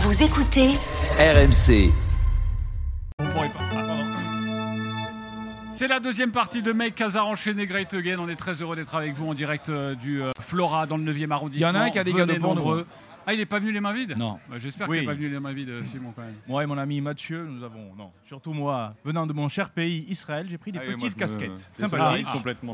Vous écoutez RMC. C'est la deuxième partie de Make Casar enchaîné Great Again. On est très heureux d'être avec vous en direct du Flora dans le 9e arrondissement. Il y en a un qui a des gars de nombreux. Ah, il n'est pas venu les mains vides ? Non. Bah, j'espère qu'il n'est pas venu les mains vides, Simon, quand même. Moi et mon ami Mathieu, nous avons, surtout moi, venant de mon cher pays Israël, j'ai pris des petites casquettes sympathiques. Complètement.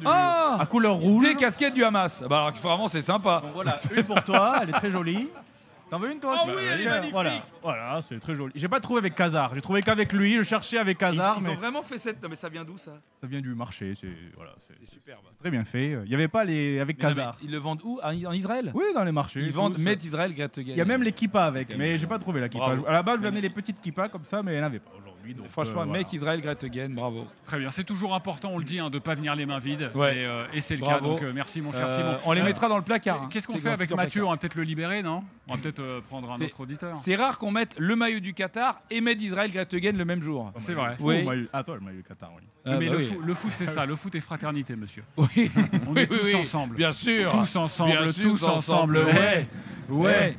À couleur rouge. Des casquettes du Hamas. Bah alors vraiment c'est sympa. Donc voilà, une pour toi, elle est très jolie. T'en veux une toi aussi? oui, elle est Tiens, magnifique. Voilà, c'est très joli. J'ai pas trouvé avec Casar, j'ai trouvé qu'avec lui, je cherchais avec Casar, Ils mais ont vraiment fait cette. Non mais ça vient d'où ça? ça vient du marché, c'est Superbe. très bien fait. Il y avait pas les avec Casar. Ils le vendent où? En Israël? Oui, dans les marchés. Ils vendent tous. Met Israël Great Again. Il y a même les kippas avec, mais j'ai pas trouvé la kippa. Bravo. À la base, je amenais les petites kippas comme ça, mais il n'y en avait pas aujourd'hui. Donc, Franchement, voilà. Make Israel Great Again, bravo. Très bien, c'est toujours important, on le dit, de ne pas venir les mains vides. Ouais. Et c'est le Bravo. cas, donc merci mon cher Simon. On les mettra dans le placard. Qu'est-ce qu'on C'est fait dans avec le Mathieu? On placard. va peut-être le libérer, non? On va peut-être prendre un C'est- autre auditeur. C'est rare qu'on mette le maillot du Qatar et Made Israel Great Again le même jour. C'est vrai. Oui. Ah, toi, le maillot Qatar, oui. Ah, Mais bah oui. le foot, c'est ça. Le foot est fraternité, monsieur. Oui. On est Oui, tous oui. ensemble. Bien sûr. Tous ensemble, Bien sûr, tous ensemble. Ouais. Ouais.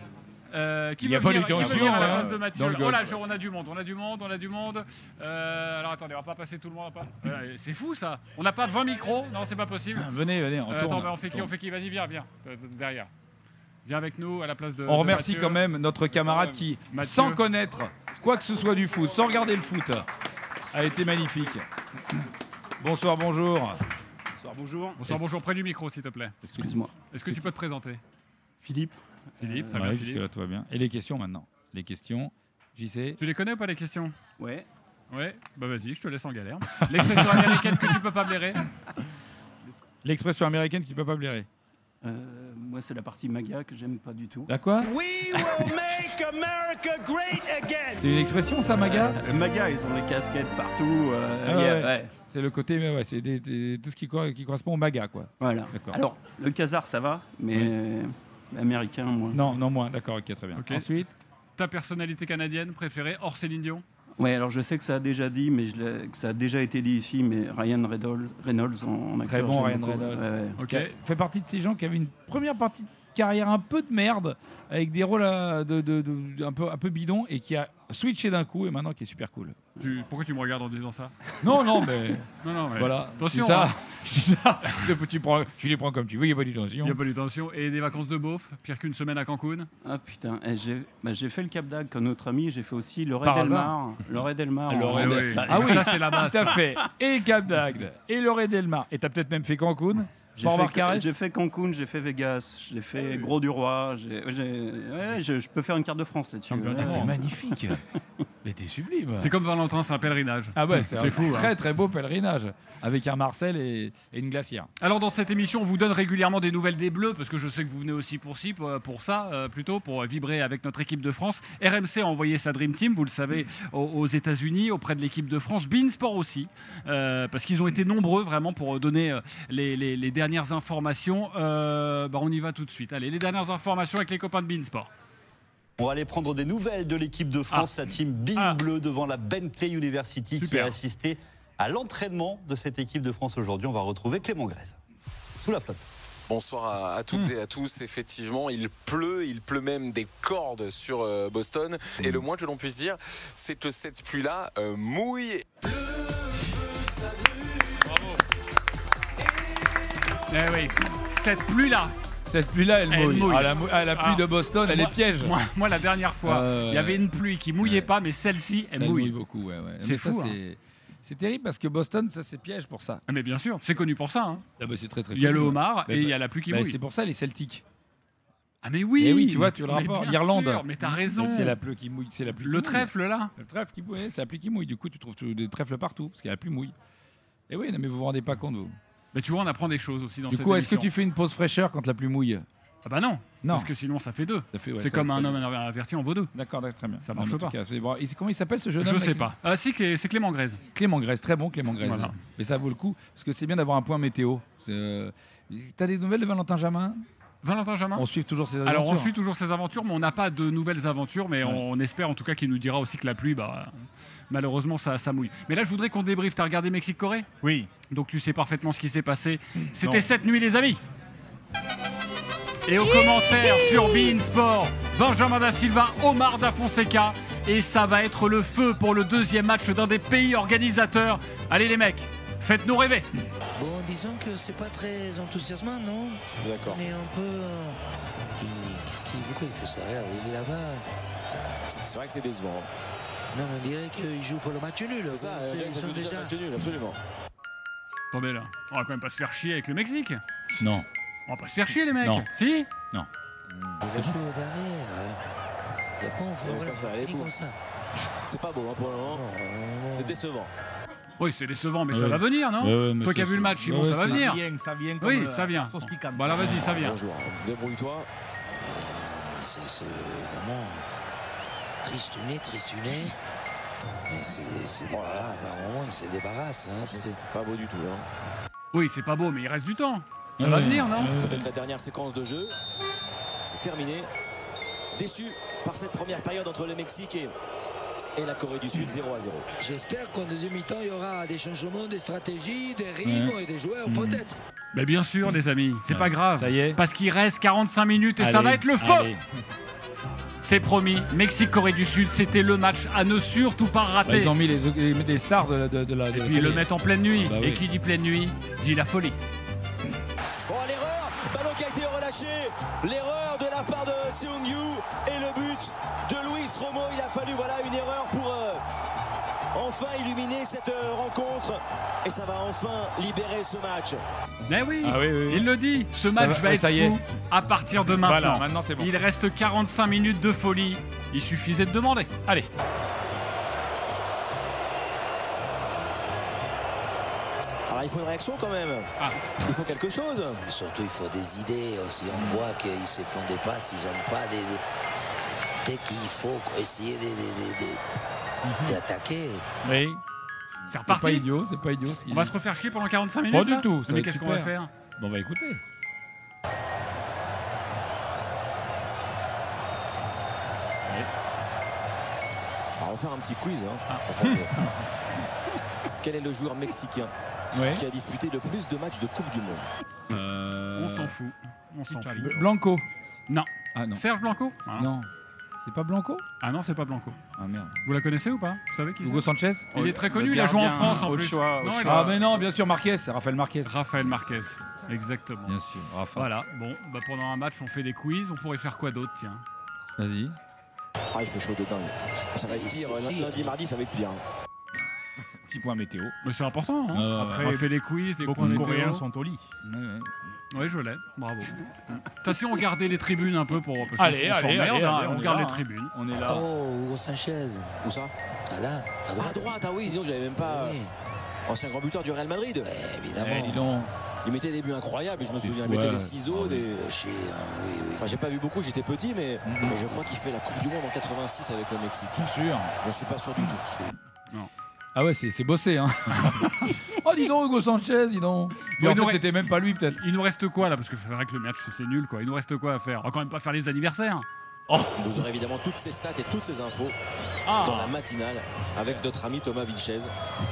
Qui Il y a veut pas venir, de qui veut tension, venir à la hein, place de Mathieu? dans le Oh là, golf. on a du monde. Alors attendez, on va pas passer tout le monde. C'est fou ça. On n'a pas 20 micros. Non, c'est pas possible. Venez, on tourne. Attends, mais on fait qui? Vas-y, viens. Derrière. Viens avec nous à la place de. On remercie Mathieu. quand même notre camarade qui, Mathieu. sans connaître quoi que ce soit du foot, sans regarder le foot, a été magnifique. Bonsoir, bonjour. Bonjour, près du micro, s'il te plaît. Excuse-moi. Est-ce que tu peux te présenter? Philippe. Philippe, très Ouais, bien, jusque-là, Philippe. tout va bien. Et les questions maintenant? Les questions, JC? Tu les connais ou pas les questions? Ouais. Ouais, bah vas-y, je te laisse en galère. L'expression américaine que tu peux pas blairer. L'expression américaine qui ne peut pas blairer. Moi, c'est la partie MAGA que j'aime pas du tout. La quoi? We will make America great again. C'est une expression ça, Maga? MAGA, ils ont les casquettes partout. Ah yeah, ouais. C'est le côté, ouais, c'est tout ce qui correspond au Maga, quoi. Voilà. D'accord. Alors, le Khazar, ça va, mais l'américain, moi. Non, moins, d'accord, ok, très bien. Ok. Ensuite, Ta personnalité canadienne préférée, hors Céline Dion? Ouais, alors je sais que ça a déjà dit, mais que ça a déjà été dit ici, mais Ryan Reynolds en acteur. très bon j'aime Ryan beaucoup. Reynolds. Ouais. Ok. qui fait partie de ces gens qui avaient une première partie de carrière un peu de merde, avec des rôles un peu bidon, et qui a switché d'un coup, et maintenant qui est super cool. Pourquoi tu me regardes en disant ça? Non, mais Non, mais voilà. attention, C'est ça. hein. Je dis ça. Tu les prends comme tu veux, il n'y a pas de tension. Il n'y a pas de tension. Et des vacances de beauf, pire qu'une semaine à Cancun? Ah putain, j'ai fait le Cap d'Agde comme notre ami, j'ai fait aussi Par Loré hasard. Delmar. Loré en Del- Espagne. Ah oui, Ça, c'est la base. tout à fait. Et Cap d'Agde, et Loré Delmar. Et t'as peut-être même fait Cancun. J'ai fait Cancun, j'ai fait Vegas, j'ai fait Gros du Roi. Je peux faire une carte de France là-dessus. Champion du Ah, t'es monde. magnifique. Mais t'es sublime. C'est comme Valentin, c'est un pèlerinage. Ah ouais, c'est un fou. très très beau pèlerinage avec un Marcel et une glacière. Alors dans cette émission, on vous donne régulièrement des nouvelles des Bleus, parce que je sais que vous venez aussi pour vibrer avec notre équipe de France. RMC a envoyé sa Dream Team, vous le savez, aux États-Unis, auprès de l'équipe de France. Beansport aussi, parce qu'ils ont été nombreux vraiment pour donner les dernières informations. On y va tout de suite. Allez, les dernières informations avec les copains de Beansport. On va aller prendre des nouvelles de l'équipe de France, la team Big Bleu devant la Bentley University qui Super. a assisté à l'entraînement de cette équipe de France aujourd'hui. On va retrouver Clément Grèze sous la flotte. Bonsoir à toutes et à tous. Effectivement, il pleut même des cordes sur Boston. Et le moins que l'on puisse dire, c'est que cette pluie-là mouille. Eh oui, cette pluie-là. Cette pluie-là, elle mouille. mouille. La pluie de Boston, elle est piège. Moi, la dernière fois, il y avait une pluie qui mouillait pas, mais celle-ci, elle Elle mouille. mouille beaucoup, ouais. C'est Mais ça, fou, hein. C'est terrible parce que Boston, ça c'est piège pour ça. Mais bien sûr, c'est connu pour ça. Hein. Ah bah, c'est très très Il y a cool. le homard Mais et il y a la pluie qui mouille. C'est pour ça les Celtics. Ah mais oui, Eh oui, tu vois, tu le mais rapport. bien L'Irlande. sûr, mais t'as raison. C'est la pluie qui mouille. C'est la pluie qui Le mouille. trèfle là. Le trèfle qui mouille, c'est la pluie qui mouille. Du coup, tu trouves des trèfles partout parce qu'il y a la pluie mouille. Et oui, non, mais vous vous rendez pas compte, vous. Mais tu vois, on apprend des choses aussi dans Du cette coup, est-ce que émission. tu fais une pause fraîcheur quand la pluie mouille? Ah bah non, Non. parce que sinon ça fait deux. Ça fait, ouais, c'est ça- comme ça- un homme averti en vaut deux. D'accord, très bien. Ça Non, marche mais en pas. tout cas, bon, comment il s'appelle ce jeune homme Je là, sais qui- pas. Ah si, c'est Clément Grèze. Clément Grèze, très bon Clément Grèze. Voilà. Mais ça vaut le coup parce que c'est bien d'avoir un point météo. T'as des nouvelles de Valentin Jamin? Valentin Jamin. On suit toujours ses aventures. Alors on suit toujours ses aventures, mais on n'a pas de nouvelles aventures, mais on espère en tout cas qu'il nous dira aussi que la pluie, malheureusement ça mouille. Mais là je voudrais qu'on débriefe. T'as regardé Mexique-Corée? Oui. Donc tu sais parfaitement ce qui s'est passé. C'était Non. cette nuit les amis. Et au commentaire sur beIN Sport, Benjamin Da Silva, Omar Da Fonseca. Et ça va être le feu pour le deuxième match d'un des pays organisateurs. Allez les mecs, faites-nous rêver. Bon, disons que c'est pas très enthousiasmant, non? Je suis d'accord. Mais un peu... Pourquoi il fait ça? Regarde, il est là-bas. C'est vrai que c'est décevant. Non, mais on dirait qu'il joue pour le match nul. C'est ça, Ils sont déjà... match nul, absolument. Attendez là, on va quand même pas se faire chier avec le Mexique. Non. On va pas se faire chier les mecs. Non. Si? Il va jouer derrière. Il n'y a pas on fait comme ça, allez, comme ça. C'est pas beau hein, pour le moment. C'est décevant. Oui, c'est décevant, mais ça va venir, non? mais Toi qui as vu le match, Simon, ça va venir. Ça vient comme Oui, ça vient. sauce piquante. Bon, alors vas-y, ça vient. Bonjour, débrouille-toi. C'est vraiment tristouné. Mais c'est débarrasse. À un moment, il se débarrasse. Hein, c'est pas beau du tout. Hein. Oui, c'est pas beau, mais il reste du temps. Ça va venir, non? Peut-être la dernière séquence de jeu. C'est terminé. Déçu par cette première période entre le Mexique et la Corée du Sud, 0-0. J'espère qu'en deuxième mi-temps, il y aura des changements, des stratégies, des rythmes et des joueurs, peut-être. Mais bien sûr, les amis, c'est pas grave. Ça y est. Parce qu'il reste 45 minutes et ça Allez, va être le feu. allez. C'est promis, Mexique-Corée du Sud, c'était le match à ne surtout pas rater. Ils ont mis les stars de la. Et puis ils le mettent en pleine nuit. Bah oui. Et qui dit pleine nuit, dit la folie. Oh, l'erreur, ballon qui a été relâché, l'erreur de la part de Seung-yu et le but de Luis Romo. Il a fallu une erreur pour enfin illuminer cette rencontre et ça va enfin libérer ce match. Mais oui, Ah oui. il le dit, ce match va être ça y est. fou à partir de maintenant. Voilà, maintenant c'est bon. Il reste 45 minutes de folie, il suffisait de demander. Allez. Alors il faut une réaction quand même. Il faut quelque chose. Mais surtout, il faut des idées aussi. On voit qu'ils se font des passes, ils n'ont pas des... Dès qu'il faut essayer d'attaquer. C'est Oui. C'est pas reparti. idiot, c'est pas idiot. On va se refaire chier pendant 45 minutes. Pas du là tout, ça va Mais être qu'est-ce qu'on va super. faire? Bon, on va écouter. Alors, on va faire un petit quiz. Quel est le joueur mexicain Ouais. qui a disputé le plus de matchs de Coupe du Monde? On s'en fout. On s'en fout. Blanco. Non. Ah non. Serge Blanco? Ah Non. C'est pas Blanco? Ah non, c'est pas Blanco. Ah merde. Vous la connaissez ou pas? Vous savez qui Hugo c'est? Sanchez? Il est très connu, le il a joué en gardien, France en plus. Ochoa, Non, Ochoa. il Ah a- mais non, bien sûr Marquez, c'est Raphaël Marquez. Raphaël Marquez, exactement. Bien sûr, Rafa. Voilà, bon, pendant un match, on fait des quiz. On pourrait faire quoi d'autre, tiens? Vas-y. Ah, il fait chaud de dingue. Ça va être pire. Lundi, mardi, ça va être pire. Petit point météo. Mais c'est important, hein. Après, On fait des quiz, des Beaucoup points de météo. Coréens sont au lit. Oui, je l'ai, bravo. Attention, on regardait les tribunes un peu pour... parce qu'on Allez, s'emmerde, allez, hein, allez, on on est regarde là, les hein. tribunes. On est là. Oh, Hugo Sanchez. Où ça? Ah là, à À droite. droite, ah oui, disons, j'avais même pas. Oui, Ancien grand buteur du Real Madrid. évidemment. Dis donc. Il mettait des buts incroyables, je me souviens. Il fou, mettait ouais. des ciseaux, des. Oui, oui. Enfin, j'ai pas vu beaucoup, j'étais petit, mais je crois qu'il fait la Coupe du Monde en 86 avec le Mexique. Bien sûr. Je suis pas sûr du tout. Ah ouais, c'est bossé, hein. Oh, dis donc, Hugo Sanchez, dis donc. Puis Bon, en il nous fait, c'était même pas lui, peut-être. Il nous reste quoi, là? Parce que c'est vrai que le match, c'est nul, quoi. Il nous reste quoi à faire? On va quand même pas faire les anniversaires. Vous aurez évidemment toutes ces stats et toutes ces infos dans la matinale avec notre ami Thomas Vilches,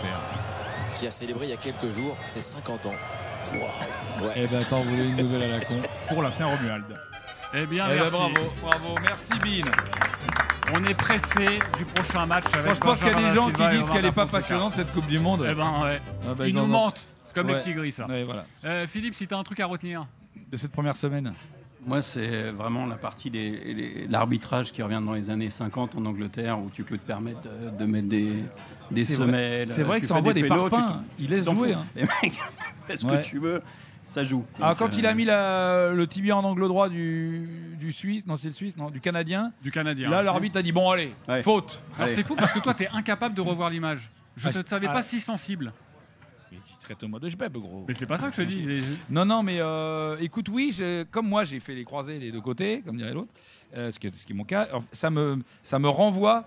qui a célébré il y a quelques jours ses 50 ans. Ouais. Eh ben, attends, vous voulez une nouvelle à la con? Pour la Saint-Romuald. Eh bien, Eh ben, merci. bravo. Merci, Bean. On est pressé du prochain match avec Moi, je pense qu'il y a Benjamin des gens qui Silva et disent Omar qu'elle est pas Da Fonseca. passionnante, cette Coupe du Monde. Eh ben, ouais. Ah bah, Ils en nous ont- mentent. C'est comme les Ouais. petits gris, ça. Ouais, voilà. Philippe, si t'as un truc à retenir. De cette première semaine. Moi, c'est vraiment la partie l'arbitrage qui revient dans les années 50 en Angleterre, où tu peux te permettre de mettre des C'est vrai. semelles. C'est vrai tu que ça fais envoie des pénaux, parpaings. Il laisse t'en jouer. fous. Hein. Les mecs, fais ce Ouais. que tu veux, ça joue. Ah, Donc, quand il a mis le tibia en angle droit du Suisse, non, c'est le Suisse, non, du Canadien. Du Canadien. Là, l'arbitre a dit bon, allez, Ouais. faute. Alors Allez. c'est fou parce que toi, t'es incapable de revoir l'image. Je Ah, te savais ah. pas si sensible. Mais tu traites moi de jbeb, gros. Mais c'est pas ça que je te dis. Non, non, mais écoute, oui, comme moi, j'ai fait les croisés des deux côtés, comme dirait l'autre, ce qui est mon cas, ça me renvoie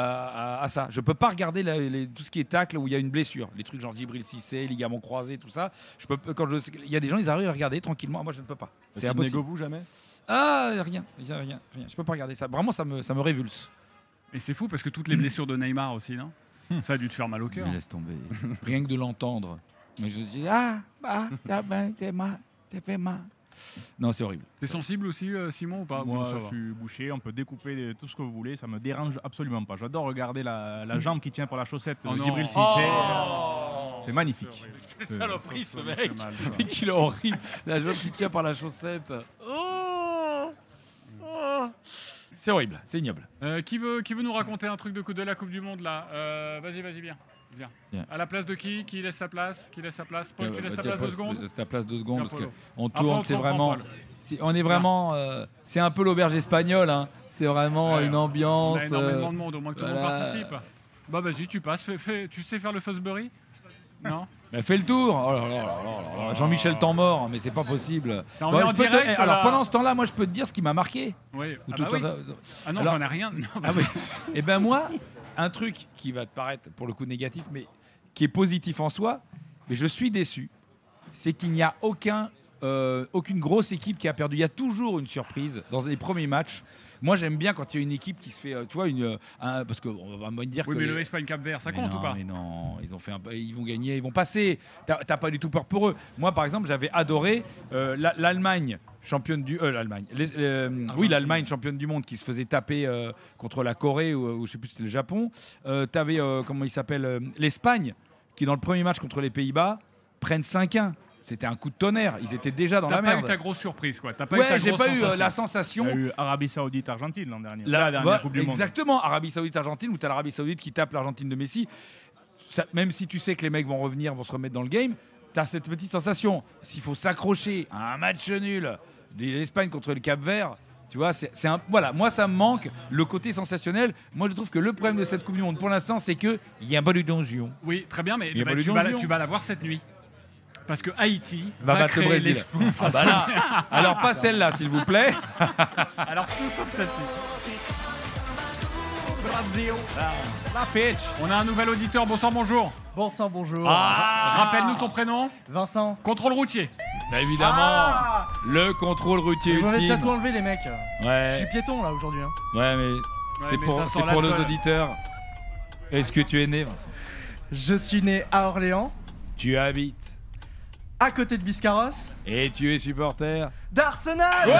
à ça. Je peux pas regarder tout ce qui est tacle où il y a une blessure, les trucs genre Djibril Cissé, ligament croisé, tout ça. Il y a des gens, ils arrivent à regarder tranquillement. Moi, je ne peux pas. C'est impossible. vous jamais? Ah, rien. Je peux pas regarder ça. Vraiment, ça me révulse. Et c'est fou parce que toutes les blessures de Neymar aussi, non? Ça a dû te faire mal au cœur. Mais laisse tomber. Rien que de l'entendre. Mais je dis, c'est fait mal. Non, c'est horrible. T'es sensible aussi, Simon, ou pas? Moi, Non, ça je va. suis bouché, on peut découper tout ce que vous voulez, ça me dérange absolument pas. J'adore regarder la jambe qui tient pour la chaussette Oh de non. Djibril Cissé. C'est magnifique. Saloperie, ce mec. fait mal, ça. Mais qu'il est horrible. La jambe qui tient par la chaussette. C'est horrible, c'est ignoble. Qui veut nous raconter un truc de la Coupe du Monde là? Vas-y, viens. Bien. À la place de qui? Qui laisse sa place? Paul, tu laisses ta place 2 secondes? Laisse ta place 2 secondes parce Polo. qu'on Après, tourne, on c'est te reprend, vraiment. Paul. On est vraiment. C'est un peu l'auberge espagnole. Hein. C'est vraiment Ouais, une On ambiance. a énormément de monde, au moins que tout le monde voilà. participe. Bah vas-y, tu passes. Tu sais faire le Fosbury? Non? Bah, fais le tour. Oh là là là là là. Jean-Michel temps mort, mais c'est pas possible. On Bah, est en je peux te- direct, alors là. pendant ce temps-là, moi je peux te dire ce qui m'a marqué. Oui. Ou Ah, tout bah oui. Ah non, Alors- j'en ai rien. Non, Ah vas-y. oui. Et ben moi, un truc qui va te paraître pour le coup négatif, mais qui est positif en soi, mais je suis déçu, c'est qu'il n'y a aucune grosse équipe qui a perdu. Il y a toujours une surprise dans les premiers matchs. Moi, j'aime bien quand il y a une équipe qui se fait, tu vois, parce qu'on va me dire Oui, que mais le Espagne-Cap Vert, ça mais compte non, ou pas? Mais non, ils vont gagner, ils vont passer. T'as pas du tout peur pour eux. Moi, par exemple, j'avais adoré l'Allemagne championne du, l'Allemagne. Oui, l'Allemagne championne du monde qui se faisait taper contre la Corée ou je sais plus si c'était le Japon. T'avais comment il s'appelle l'Espagne qui dans le premier match contre les Pays-Bas prennent 5-1. C'était un coup de tonnerre. Ils étaient déjà dans la T'as pas merde. eu ta grosse surprise, quoi. T'as pas eu Ouais, ta j'ai grosse pas eu sensation. la Il sensation. y a eu Arabie Saoudite-Argentine l'an dernier. La dernière Coupe du Monde. Exactement, Arabie Saoudite-Argentine, où tu as l'Arabie Saoudite qui tape l'Argentine de Messi. Même si tu sais que les mecs vont revenir, vont se remettre dans le game, tu as cette petite sensation. S'il faut s'accrocher à un match nul de l'Espagne contre le Cap-Vert, tu vois, voilà, moi ça me manque le côté sensationnel. Moi je trouve que le problème de cette Coupe du Monde pour l'instant, c'est qu'il n'y a pas de donjon. Oui, très bien, mais Il y a pas eu tu d'illusion. vas la voir cette nuit. Parce que Haïti Va battre le créer Brésil. l'exploit. Ah bah là, alors pas celle-là, s'il vous plaît. Alors tout sauf celle-ci. La pitch. On a un nouvel auditeur. Bonsoir, bonjour. Bonsoir, bonjour. Rappelle-nous ton prénom. Vincent. Contrôle routier. Bah, évidemment, le contrôle routier Vous m'avez déjà ultime. tout enlevé, les mecs. Je Ouais, suis piéton là aujourd'hui. hein. ouais, mais c'est mais pour, ça sent c'est pour nos l'alcool. auditeurs. Est-ce que tu es né, Vincent? Je suis né à Orléans, Tu habites à côté de Biscarrosse, et tu es supporter. d'Arsenal.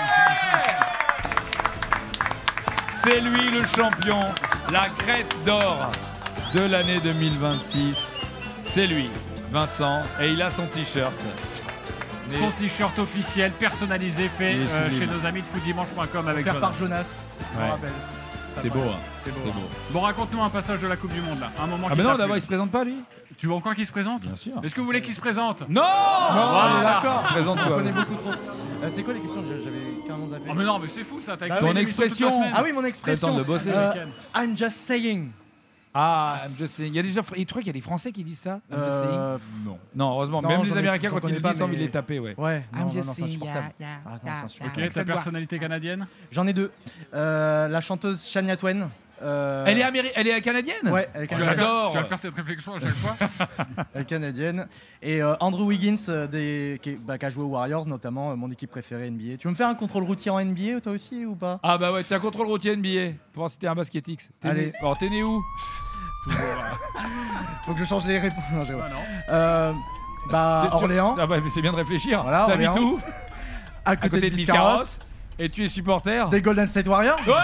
C'est lui le champion, la crête d'or de l'année 2026. C'est lui, Vincent, et il a son t-shirt. Mais- Son t-shirt officiel, personnalisé, fait Il est sublime. chez nos amis de footdimanche.com avec Faire Jonas. par Jonas. Je Ouais. me rappelle. C'est beau, hein. C'est beau. C'est beau. Bon, raconte-nous un passage de la Coupe du Monde là. Un moment Ah qui mais non, t'a d'abord plu. il se présente pas lui? Tu veux encore qu'il se présente? Bien sûr. Est-ce que vous voulez qu'il se présente? Non, Non, on est d'accord. On Présente-toi. connaît beaucoup trop. C'est quoi les questions que j'avais carrément zappé? Oh mais non, mais c'est fou ça. T'as Bah écouté oui. Ton l'émission toute la expression. semaine. Ah oui, mon T'as le expression. temps de bosser. I'm just saying. Ah, je sais. Il y a déjà. Et tu crois qu'il y a des Français qui disent ça? I'm just saying Non. Non, heureusement. non, Même j'en les ai- Américains j'en quand ils connais le pas, disent, ils ont envie de mais- les taper, ouais. Ouais, I'm non, just c'est saying, insupportable. yeah, Ah, non, c'est insupportable. Ok, ta Ça te va. personnalité canadienne? J'en ai deux. La chanteuse Shania Twain. Elle est canadienne? Ouais, elle est Tu vas canadienne. J'adore. Tu vas faire cette réflexion à chaque fois. Elle est canadienne. Et Andrew Wiggins, qui a joué aux Warriors, notamment mon équipe préférée NBA. Tu veux me faire un contrôle routier en NBA, toi aussi, ou pas? Ah bah ouais, c'est un contrôle routier NBA. Pour voir si t'es un basket X. Allez. Alors t'es né où? Faut que je change les réponses. Non, j'ai- Ah non. Orléans, Ah bah mais c'est bien de réfléchir. Voilà, T'habites Orléans. où? à côté de Biscarrosse, Et tu es supporter? des Golden State Warriors, Ouais.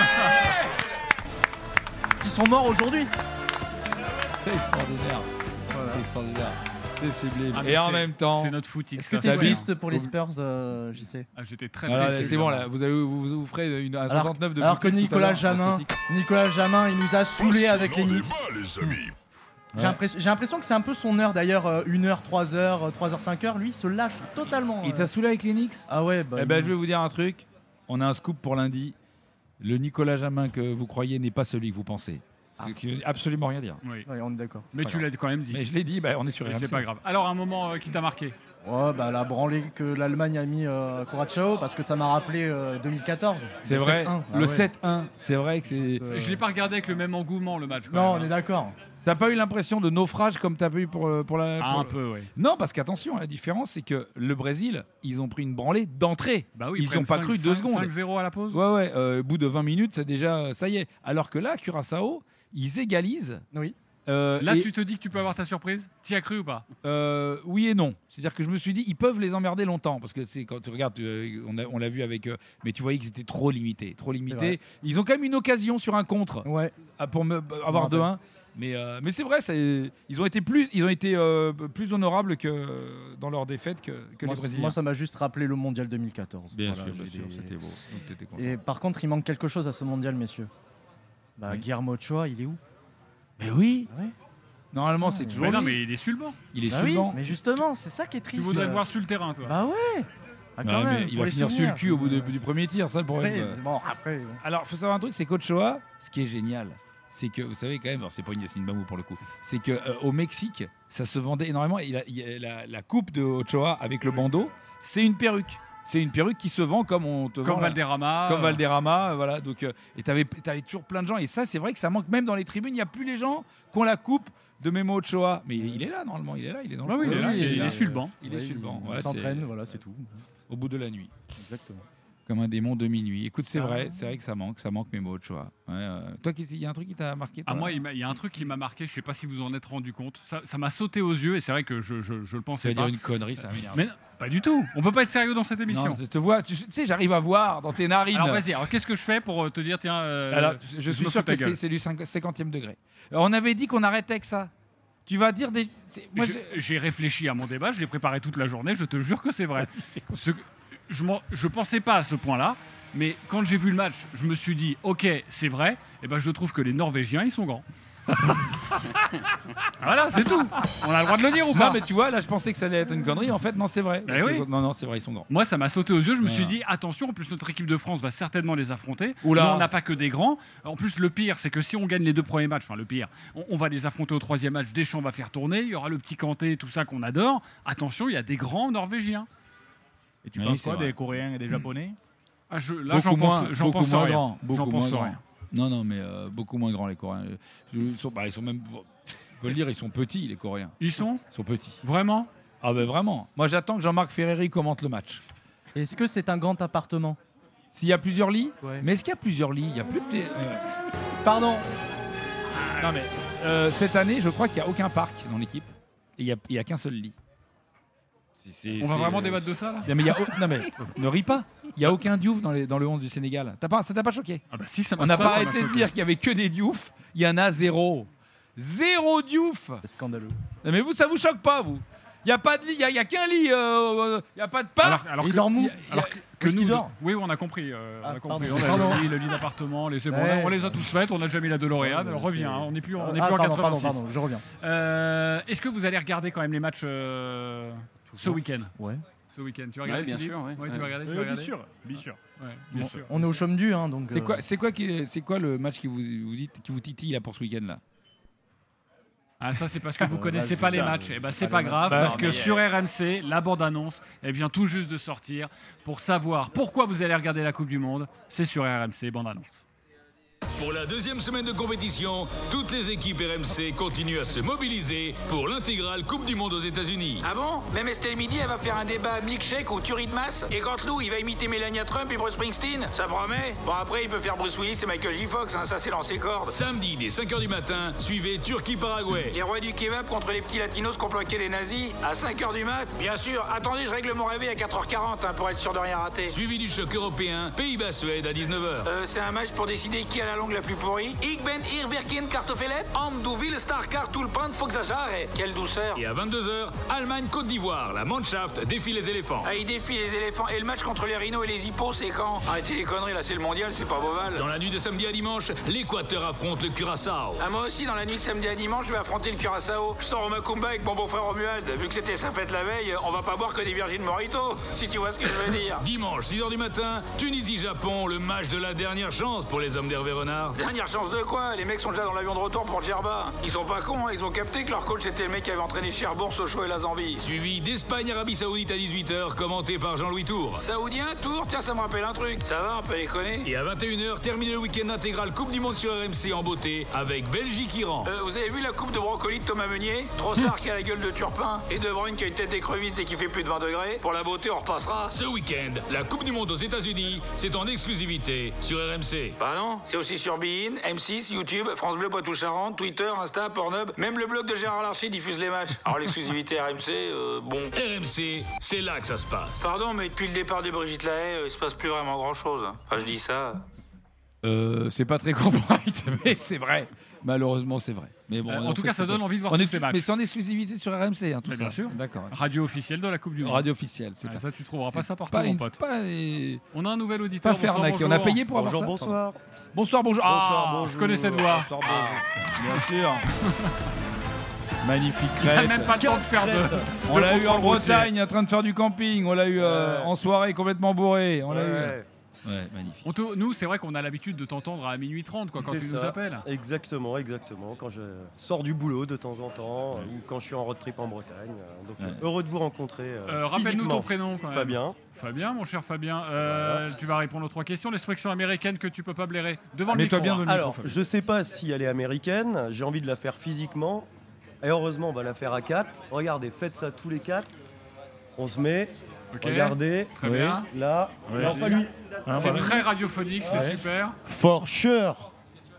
qui sont morts aujourd'hui. C'est extraordinaire. C'est extraordinaire. C'est sublime. Ah, mais Et en c'est- même temps. C'est notre footing. Est-ce que ça, t'es c'est triste bien. pour les Spurs, JC? Ah, j'étais très Voilà, triste. c'est bon là, vous ferez un 69 de Alors que foot tout à Nicolas l'heure, Jamin, il nous a saoulés avec les Knicks. J'ai l'impression que c'est un peu son heure d'ailleurs, 1h, 3h, 3h, 5h. Lui, il se lâche totalement. Il t'a saoulé avec les Knicks? Ah ouais, bah. Eh ben, je vais vous dire un truc. On a un scoop pour lundi. Le Nicolas Jamin que vous croyez n'est pas celui que vous pensez. Ce qui veut absolument rien dire. Oui. Ouais, on est d'accord. Mais pas tu l'as quand même dit. Mais je l'ai dit, bah, on est sur Et RMC. c'est pas grave. Alors, un moment qui t'a marqué? Ouais, bah la branlée que l'Allemagne a mis Curaçao, parce que ça m'a rappelé 2014. C'est Le vrai. 7-1. Le Ah ouais. 7-1, c'est vrai que c'est. Je l'ai pas regardé avec le même engouement le match. Quand Non, même, on est d'accord. T'as pas eu l'impression de naufrage comme t'as pas eu pour la. Ah, pour- un peu, oui. Non, parce qu'attention, la différence, c'est que le Brésil, ils ont pris une branlée d'entrée. Bah oui, Ils ont pas cru 2 secondes. 5-0 à la pause. Ouais, ouais. Au bout de 20 minutes, c'est déjà. Ça y est. Alors que là, Curaçao, ils égalisent. Oui. Là, tu te dis que tu peux avoir ta surprise. T'y as cru ou pas? Oui et non. C'est-à-dire que je me suis dit, ils peuvent les emmerder longtemps. Parce que c'est quand tu regardes, on l'a vu avec eux, mais tu voyais qu'ils étaient trop limités. Ils ont quand même une occasion sur un contre pour avoir 2-1. Mais c'est vrai, ils ont été plus honorables que dans leur défaite que les Brésiliens. Moi, ça m'a juste rappelé le Mondial 2014. Bien sûr, c'était beau. Et par contre, il manque quelque chose à ce Mondial, messieurs. Guillermo Ochoa, il est où? Mais oui. Normalement, c'est toujours. Mais non, mais il est sur le banc. Il est sur le banc. Mais justement, c'est ça qui est triste. Tu voudrais le voir sur le terrain, toi? Bah ouais. Quand même, il va finir sur le cul au bout du premier tir, ça le problème. Bon, après. Alors, faut savoir un truc, c'est qu'Ochoa, ce qui est génial, c'est que vous savez quand même, alors c'est pas une Yacine Bamou pour le coup, c'est que au Mexique, ça se vendait énormément. La coupe de Ochoa avec le bandeau, c'est une perruque. C'est une perruque qui se vend comme on te vend. Comme Valderrama, voilà. Donc, et t'avais toujours plein de gens. Et ça, c'est vrai que ça manque même dans les tribunes. Il n'y a plus les gens qui ont la coupe de Memo Ochoa. Mais il est là, normalement. Il est là. Il est dans le il est sur le banc. Il est sur le banc. Il s'entraîne, voilà, c'est tout. Au bout de la nuit. Exactement. Comme un démon de minuit. Écoute, c'est vrai que ça manque Memo Ochoa. Toi, il y a un truc qui t'a marqué? Moi, il y a un truc qui m'a marqué. Je sais pas si vous en êtes rendu compte. Ça m'a sauté aux yeux et c'est vrai que je le pensais pas. Ça veut dire une connerie, ça m'énerve. Mais pas du tout. On peut pas être sérieux dans cette émission. Non, je te vois. Tu sais, j'arrive à voir dans tes narines. Alors vas-y. Alors qu'est-ce que je fais pour te dire tiens? Alors, je suis sûr que c'est du 50e degré. Alors, on avait dit qu'on arrêtait avec ça. Tu vas dire des. J'ai réfléchi à mon débat. Je l'ai préparé toute la journée. Je te jure que c'est vrai. Je pensais pas à ce point-là. Mais quand j'ai vu le match, je me suis dit, ok, c'est vrai, et ben je trouve que les Norvégiens, ils sont grands. Voilà, c'est tout. On a le droit de le dire ou pas? Non, mais tu vois, là, je pensais que ça allait être une connerie. En fait, non, c'est vrai. Non, c'est vrai, ils sont grands. Moi, ça m'a sauté aux yeux. Je me suis dit, attention, en plus, notre équipe de France va certainement les affronter. Oula. Mais on n'a pas que des grands. En plus, le pire, c'est que si on gagne les 2 premiers matchs, on va les affronter au 3e match. Deschamps va faire tourner. Il y aura le petit Kanté, tout ça qu'on adore. Attention, il y a des grands Norvégiens. Et tu penses quoi des Coréens et des Japonais? J'en pense rien. Non, mais beaucoup moins grands les Coréens. Ils sont même, on peut le dire, ils sont petits les Coréens. Ils sont petits. Vraiment? Ah ben vraiment. Moi j'attends que Jean-Marc Ferreri commente le match. Est-ce que c'est un grand appartement? S'il y a plusieurs lits? Ouais. Mais est-ce qu'il y a plusieurs lits? Il y a plus de. Pardon. Non mais cette année, je crois qu'il n'y a aucun parc dans l'équipe et il y a qu'un seul lit. On va vraiment débattre de ça là? Non mais ne ris pas. Il n'y a aucun Diouf dans le 11 du Sénégal. Ça t'a pas choqué? Ah bah si, ça m'a. On n'a pas arrêté de dire qu'il y avait que des Diouf. Il y en a 0. 0 Diouf. C'est scandaleux. Non mais vous, ça vous choque pas vous? Il n'y a pas de lit, il n'y a qu'un lit, il n'y a pas de parc. Alors il dort mou. Que nous, dort. Oui, on a compris. Pardon. Le lit d'appartement, on les a tous faites. On a déjà mis la DeLorean. Alors reviens, on n'est plus en 86. Pardon, je reviens. Est-ce que vous allez regarder quand même les matchs ce week-end? Ouais. Ce week-end, tu vas regarder? Bien sûr. Tu vas regarder? Bien sûr. Bien sûr. On est au chaume du, donc. C'est quoi le match qui vous titille là pour ce week-end là? Ah, ça c'est parce que vous connaissez pas les matchs. Et ben c'est pas grave parce que sur RMC, la bande-annonce, elle vient tout juste de sortir. Pour savoir pourquoi vous allez regarder la Coupe du Monde, c'est sur RMC bande-annonce. Pour la 2e semaine de compétition, toutes les équipes RMC continuent à se mobiliser pour l'intégrale Coupe du Monde aux États-Unis. Ah bon? Même Estelle Midi, elle va faire un débat milkshake ou tuerie de masse? Et Canteloup, il va imiter Melania Trump et Bruce Springsteen? Ça promet? Bon, après, il peut faire Bruce Willis et Michael J. Fox, ça c'est dans ses cordes. Samedi, dès 5h du matin, suivez Turquie-Paraguay. Les rois du kebab contre les petits latinos qui ont planqué les nazis à 5h du mat? Bien sûr. Attendez, je règle mon réveil à 4h40 pour être sûr de rien rater. Suivi du choc européen, Pays-Bas-Suède à 19h. C'est un match pour décider qui a la langue la plus pourrie. Ik ben hier werken kartoffelet, om du vil starkar tulpan fogzajare. Quelle douceur. Et à 22h, Allemagne-Côte d'Ivoire, la Mannschaft défie les éléphants. Ah, il défie les éléphants. Et le match contre les rhinos et les hippos, c'est quand? Arrêtez les conneries, là c'est le mondial, c'est pas Beauval. Dans la nuit de samedi à dimanche, l'Équateur affronte le Curaçao. Ah, moi aussi, dans la nuit de samedi à dimanche, je vais affronter le Curaçao. Je sors au Macumba avec mon beau-frère Romuald. Vu que c'était sa fête la veille, on va pas boire que des Virgin Morito, si tu vois ce que je veux dire. Dimanche, 6h du matin, Tunisie-Japon, le match de la dernière chance pour les hommes d'Hervé Renard. Dernière chance de quoi? Les mecs sont déjà dans l'avion de retour pour Djerba. Ils sont pas cons, ils ont capté que leur coach était le mec qui avait entraîné Cherbourg, Sochaux et la Zambie. Suivi d'Espagne-Arabie Saoudite à 18h, commenté par Jean-Louis Tour. Saoudien, Tour, tiens, ça me rappelle un truc. Ça va, on peut les connaître. Et à 21h, terminé le week-end intégral Coupe du Monde sur RMC en beauté avec Belgique-Iran. Vous avez vu la coupe de brocoli de Thomas Meunier? Trossard qui a la gueule de Turpin et De Bruyne qui a une tête d'écrevisse dès qu'il fait plus de 20 degrés. Pour la beauté, on repassera. Ce week-end, la Coupe du Monde aux États-Unis, c'est en exclusivité sur RMC. Bah non, c'est aussi sur sur Bein, M6, YouTube, France Bleu Poitou-Charentes, Twitter, Insta, Pornhub. Même le blog de Gérard Larcher diffuse les matchs. Alors l'exclusivité RMC, bon. RMC, c'est là que ça se passe. Pardon, mais depuis le départ de Brigitte Lahaie, il se passe plus vraiment grand-chose. Enfin, je dis ça. C'est pas très corporate, mais c'est vrai. Malheureusement, c'est vrai. Mais bon, en tout cas, ça donne envie de voir tous ces matchs. Mais c'est en exclusivité sur RMC, tout ça. Bien sûr. D'accord. Radio officielle de la Coupe du Monde. Radio officielle, c'est ça. Tu trouveras pas ça partout, mon pote. On a un nouvel auditeur. Pas faire arnaquer. On a payé pour avoir ça. Bonsoir. Bonsoir, bonjour. Je connais cette voix. Bonsoir, bonjour. Bien sûr. Magnifique Il crête. n'a même pas le temps de faire de. On l'a eu en Bretagne en train de faire du camping. On l'a eu en soirée complètement bourré. On l'a eu. Ouais, magnifique. Nous, c'est vrai qu'on a l'habitude de t'entendre à minuit 30 quand tu nous appelles. Exactement. Quand je sors du boulot de temps en temps ou quand je suis en road trip en Bretagne. Donc heureux de vous rencontrer. Rappelle-nous ton prénom quand même. Fabien. Fabien, mon cher Fabien. Tu vas répondre aux 3 questions. L'expression américaine que tu peux pas blairer. Devant le micro. Alors, je sais pas si elle est américaine. J'ai envie de la faire physiquement. Et heureusement, on va la faire à 4. Regardez, faites ça tous les 4. On se met. Okay. Regardez. Très bien. Là. Non, pas lui. C'est très radiophonique, c'est super. For sure.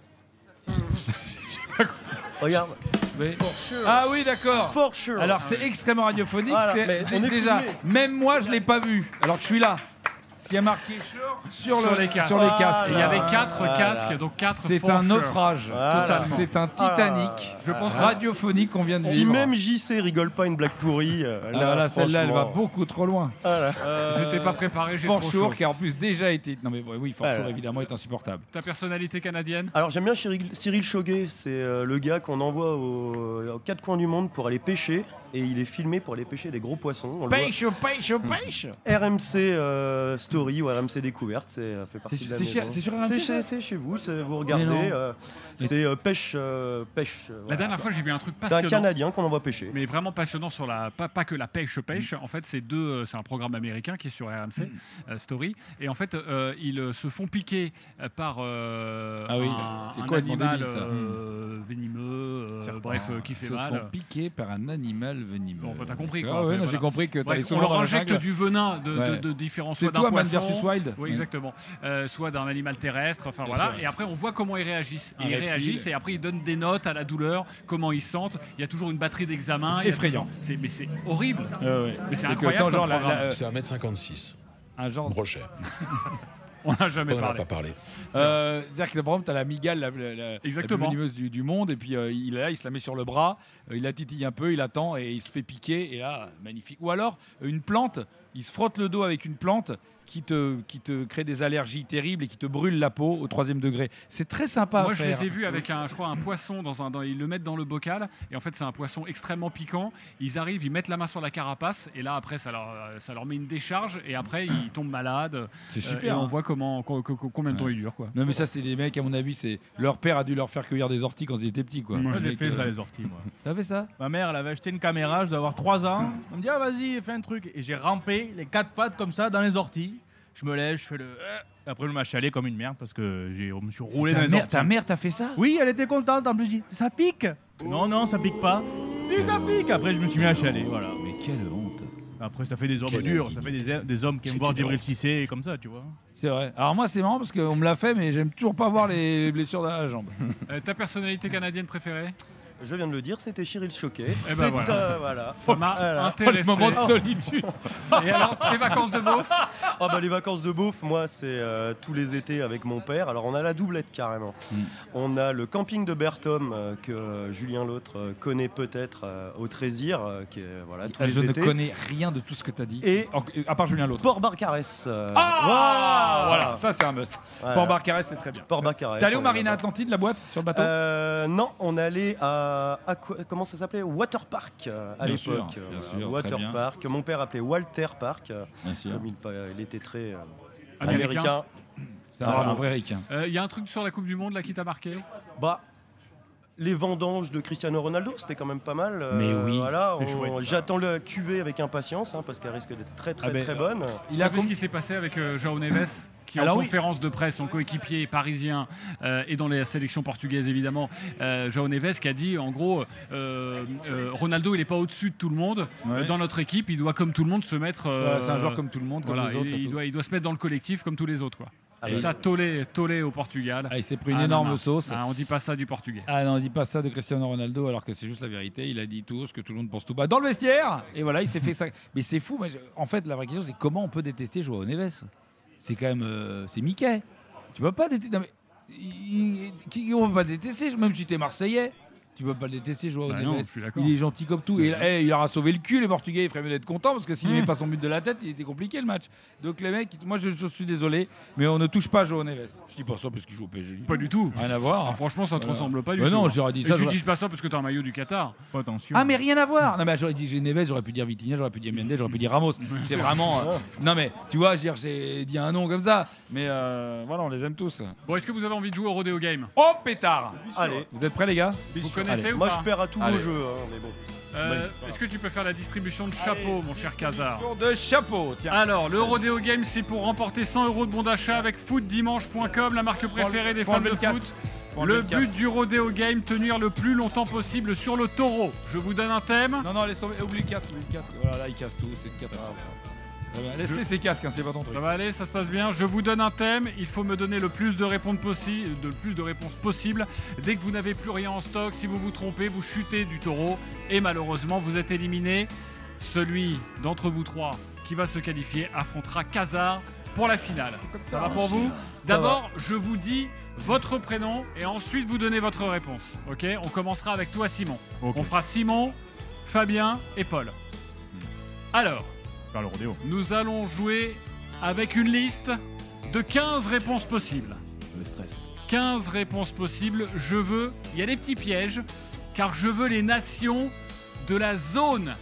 Regarde. Ah oui, d'accord. For sure. Alors c'est extrêmement radiophonique. Voilà, Déjà, même moi je l'ai pas vu. Alors que je suis là. Il y a marqué sur les casques. Il y avait 4 casques, donc 4 C'est un naufrage. Totalement. C'est un Titanic. Je pense radiophonique qu'on vient de vivre. Si même JC rigole pas une blague pourrie, là, celle-là, elle va beaucoup trop loin. J'étais pas préparé, j'ai For trop Sure, chaud. qui a en plus déjà été. Non mais oui, For Sure évidemment est insupportable. Ta personnalité canadienne? Alors j'aime bien Cyril Choguet, c'est le gars qu'on envoie aux 4 coins du monde pour aller pêcher, et il est filmé pour aller pêcher des gros poissons. Pêche. RMC Story ou RMC Découverte, c'est fait partie de la maison. C'est sur RMC. C'est chez vous, vous regardez. C'est pêche. La dernière fois, j'ai vu un truc C'est passionnant. un Canadien qu'on envoie pêcher. Mais vraiment passionnant sur pas que la pêche. En fait, c'est un programme américain qui est sur RMC Story. Et en fait, ils se font piquer par un animal venimeux, qui fait mal. Ils se font piquer par un animal venimeux. Bon, t'as compris quoi. Ah ouais, j'ai compris que bref, on leur injecte du venin de différents, soit d'un poisson, versus Wild. Oui, exactement, soit d'un animal terrestre. Enfin voilà. Et après, on voit comment ils réagissent. Ils réagissent et après ils donnent des notes à la douleur, comment ils sentent. Il y a toujours une batterie d'examen. Effrayant. Mais c'est horrible. Mais c'est C'est incroyable. C'est 1m56. Un genre. Brochet. On n'a jamais On n'en a parlé. pas parlé. C'est-à-dire que par exemple, tu as la migale, la plus venimeuse du monde, et puis il est là, il se la met sur le bras, il la titille un peu, il attend et il se fait piquer, et là, magnifique. Ou alors, une plante, il se frotte le dos avec une plante qui te crée des allergies terribles et qui te brûle la peau au 3e degré. C'est très sympa Moi, à je faire. les ai vus avec un poisson ils le mettent dans le bocal et en fait c'est un poisson extrêmement piquant. Ils arrivent, ils mettent la main sur la carapace et là après ça leur met une décharge et après ils tombent malades. C'est super. Et on voit combien de temps il dure quoi. Non mais ça c'est des mecs à mon avis, leur père a dû leur faire cueillir des orties quand ils étaient petits quoi. Moi j'ai fait ça les orties moi. T'as fait ça? Ma mère elle avait acheté une caméra, je dois avoir 3 ans. Elle me dit vas-y fais un truc et j'ai rampé les 4 pattes comme ça dans les orties. Je me lève, je fais le. Après, je m'achalais comme une merde parce que je me suis roulé dans les orties. Ta mère t'a fait ça? Oui, elle était contente. En plus, je dis ça pique? Non, ça pique pas. Oui, ça pique. Après, je me suis mis à chialer. Voilà. Mais quelle honte. Après, ça fait des hommes durs. Ça fait des hommes qui aiment voir Djibril Cissé comme ça, tu vois. C'est vrai. Alors, moi, c'est marrant parce qu'on me l'a fait, mais j'aime toujours pas voir les blessures de la jambe. Ta personnalité canadienne préférée? Je viens de le dire, c'était Cyril Choquet. Et ben voilà. Ça m'a intéressé. Le moment de solitude. Et alors, tes vacances de beauf? Les vacances de beauf, moi, c'est tous les étés avec mon père. Alors, on a la doublette carrément. On a le camping de Berthom que Julien L'Autre connaît peut-être au Trésir, qui est tous les Je étés. ne connais rien de tout ce que tu as dit. Et à part Julien L'Autre. Port-Barcarès. Voilà, ça c'est un must. Voilà. Port-Barcarès, c'est très bien. Port-Barcarès. T'es allé au Marina Atlantide, la boîte, sur le bateau? Non, on allait comment ça s'appelait? Water Park à Bien l'époque. sûr, bien sûr, Water très bien. Park. Mon père appelait Walter Park. Bien sûr. Comme il était très Américain. C'est un vrai ricain. Il y a un truc sur la Coupe du Monde là qui t'a marqué? Les vendanges de Cristiano Ronaldo, c'était quand même pas mal. Mais oui, c'est chouette. J'attends le QV avec impatience parce qu'elle risque d'être très bonne. Il a vu ce qui s'est passé avec João Neves qui en conférence de presse, son coéquipier parisien et dans la sélection portugaise évidemment, João Neves qui a dit en gros Ronaldo il n'est pas au-dessus de tout le monde. Dans notre équipe il doit comme tout le monde se mettre... c'est un joueur comme tout le monde, comme les autres. Il doit se mettre dans le collectif comme tous les autres quoi. Et ça, tollé au Portugal. Il s'est pris une énorme sauce. On dit pas ça du Portugais. Non, on dit pas ça de Cristiano Ronaldo alors que c'est juste la vérité. Il a dit tout ce que tout le monde pense tout bas dans le vestiaire. Et voilà, il s'est fait ça. Mais c'est fou. En fait, la vraie question, c'est comment on peut détester Joao Neves. C'est quand même... c'est Mickey. Tu peux pas détester... Non, mais... on peut pas détester, même si t'es Marseillais. Tu peux pas le détester, Joao Neves. Non, je suis d'accord. Il est gentil comme tout. Et il aura sauvé le cul, les Portugais. Il ferait mieux d'être content parce que s'il met pas son but de la tête, il était compliqué le match. Donc les mecs, moi je suis désolé, mais on ne touche pas Joao Neves. Je dis pas ça parce qu'il joue au PSG. Pas du tout. Rien à voir. Franchement, ça te ressemble pas du tout. Non, j'aurais dit ça. Tu dis pas ça parce que t'as un maillot du Qatar. Attention. Ah, mais rien à voir. Non, mais j'aurais dit Neves, j'aurais pu dire Vitinha, j'aurais pu dire Mendes, j'aurais pu dire Ramos. C'est vraiment. Non, mais tu vois, j'ai dit un nom comme ça. Mais voilà, on les aime tous. Bon, est-ce que vous avez envie de jouer au Rodeo Game? Oh, pétard. Allez. Vous êtes prêts, les gars? Vous connaissez ou Moi, pas? je perds à tous vos jeux, mais bon. Est-ce que tu peux faire la distribution de chapeaux, mon cher Kazar? De chapeau, tiens. Alors, le Rodeo Game, c'est pour remporter 100 € de bon d'achat avec footdimanche.com, la marque préférée des fans de foot. Le but du Rodeo Game, tenir le plus longtemps possible sur le taureau. Je vous donne un thème. Non, laisse tomber. Oublie le casque. Voilà, là, il casse tout. C'est une catastrophe. Laisse-les ses casques, c'est pas ton truc. Ça va aller, ça se passe bien. Je vous donne un thème. Il faut me donner le plus de réponses possible. Dès que vous n'avez plus rien en stock, si vous vous trompez, vous chutez du taureau. Et malheureusement, vous êtes éliminé. Celui d'entre vous trois qui va se qualifier affrontera Kazar pour la finale. Ça va pour vous? D'abord, je vous dis votre prénom et ensuite vous donnez votre réponse. Ok? On commencera avec toi, Simon. Okay. On fera Simon, Fabien et Paul. Alors, le rodéo. Nous allons jouer avec une liste de 15 réponses possibles. Le stress. 15 réponses possibles. Il y a des petits pièges, car je veux les nations de la zone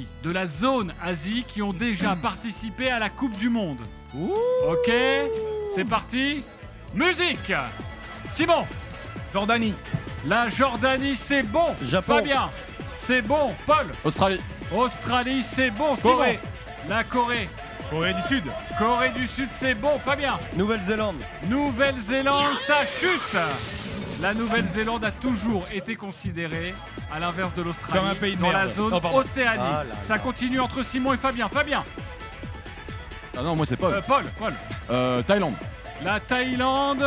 Asie qui ont déjà participé à la Coupe du Monde. Ouh. Ok, c'est parti. Musique. Simon. Jordanie. La Jordanie, c'est bon. Japon. Fabien, c'est bon. Paul. Australie, c'est bon. Simon. Corée. La Corée. Corée du Sud. Corée du Sud, c'est bon. Fabien. Nouvelle-Zélande, ça chute. La Nouvelle-Zélande a toujours été considérée, à l'inverse de l'Australie, comme un pays de dans merde. la zone Océanie. Ça continue entre Simon et Fabien. Fabien. Ah non, moi c'est Paul. Paul. Thaïlande. La Thaïlande.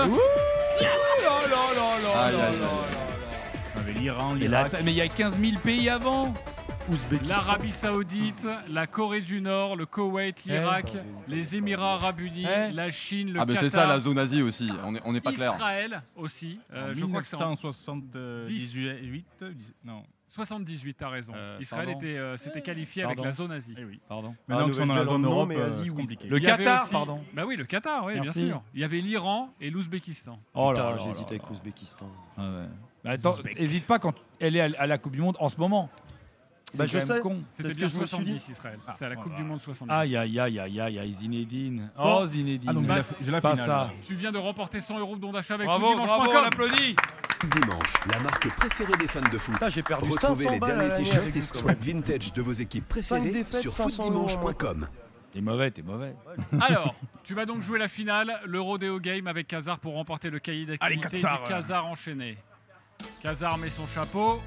L'Iran, mais il y a 15 000 pays avant. L'Arabie Saoudite, la Corée du Nord, le Koweït, l'Irak, les Émirats Arabes Unis, la Chine, le Qatar. C'est ça la zone Asie aussi, on n'est pas clair. Israël aussi, je crois que c'est en 1978. Non. 78, t'as raison. Israël s'était qualifié avec la zone Asie. Oui. Pardon. Maintenant qu'ils sont dans la zone Europe, c'est compliqué. Le Qatar, aussi, pardon. Bah oui, le Qatar, oui, bien sûr. Il y avait l'Iran et l'Ouzbékistan. Oh là là, j'hésite avec l'Ouzbékistan. Ah ouais. Bah attends, hésite pas quand elle est à la Coupe du Monde en ce moment. Bah je sais. C'était bien 70 Israël. C'est à la Coupe du Monde 70. Aïe, Zinedine. Oh Zinedine. Ah donc j'ai la finale. Ça. Tu viens de remporter 100 € de bon d'achat avec Bravo, on applaudit. Dimanche, la marque préférée des fans de foot. J'ai perdu Retrouvez 500 les balles derniers à t-shirts et squats vintage de vos équipes préférées défaites, sur 500 footdimanche.com. T'es mauvais. Alors, tu vas donc jouer la finale, le Rodeo Game avec Kazar pour remporter le cahier d'activité du Kazar enchaîné. Kazar met son chapeau.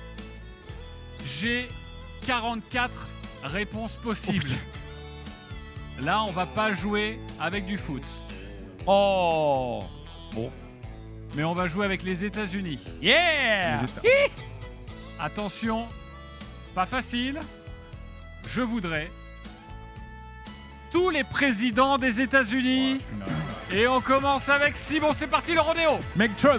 J'ai 44 réponses possibles. Là, on va pas jouer avec du foot. Oh. Bon. Mais on va jouer avec les États-Unis. Yeah. Attention, pas facile. Je voudrais tous les présidents des États-Unis. Et on commence avec Simon. C'est parti, le rodéo. Mec Trump.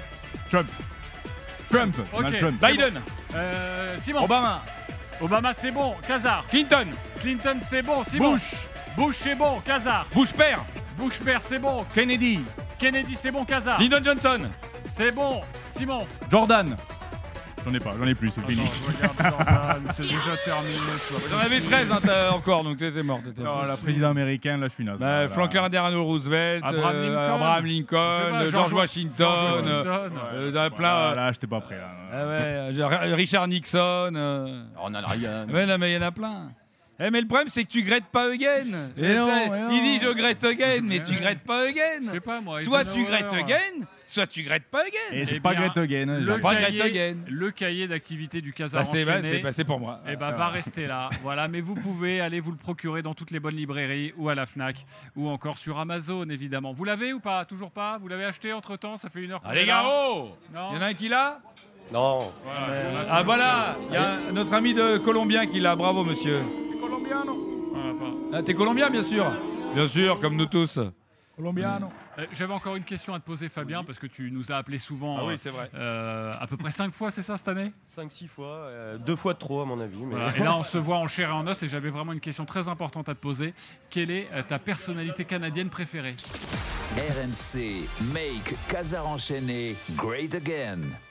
Okay. Trump. Biden. Bon. Simon. Obama, c'est bon. Kazar. Clinton, c'est bon. Simon. Bush, c'est bon. Kazar. Bush père, c'est bon. Kennedy, c'est bon. Kazar. Lyndon Johnson, c'est bon. Simon. Jordan. J'en ai plus, c'est fini. Regarde Jordan, c'est déjà terminé. J'en avais 13 encore, donc t'étais mort. Non, la président américain, là je suis naze. Franklin Delano Roosevelt, Abraham Lincoln, George Washington, plein. Là, j'étais pas prêt. Richard Nixon, Ronald Reagan. Mais il y en a plein. mais le problème, c'est que tu grettes pas again. Et non, il dit je grette again, mais tu grettes pas again. Je sais pas, moi. Soit tu grettes again, soit tu grettes pas again. Et j'ai pas grette again. Le cahier d'activité du Casar enchaîné. C'est pour moi. Va rester là. Voilà, mais vous pouvez aller vous le procurer dans toutes les bonnes librairies ou à la Fnac ou encore sur Amazon, évidemment. Vous l'avez ou pas? Toujours pas? Vous l'avez acheté entre-temps? Ça fait 1 heure. Allez, gars, il y en a un qui l'a? Non. Ah voilà, il y a notre ami de Colombien qui l'a. Bravo, monsieur. Colombiano. T'es colombien, bien sûr. Bien sûr, comme nous tous. Colombiano. J'avais encore une question à te poser, Fabien, parce que tu nous as appelé souvent. Ah oui, c'est vrai. À peu près 5 fois, c'est ça, cette année? 5-6 fois. 2 fois de trop, à mon avis. Mais... Voilà. Et là, on se voit en chair et en os, et j'avais vraiment une question très importante à te poser. Quelle est ta personnalité canadienne préférée? RMC, make Casar enchaîné great again.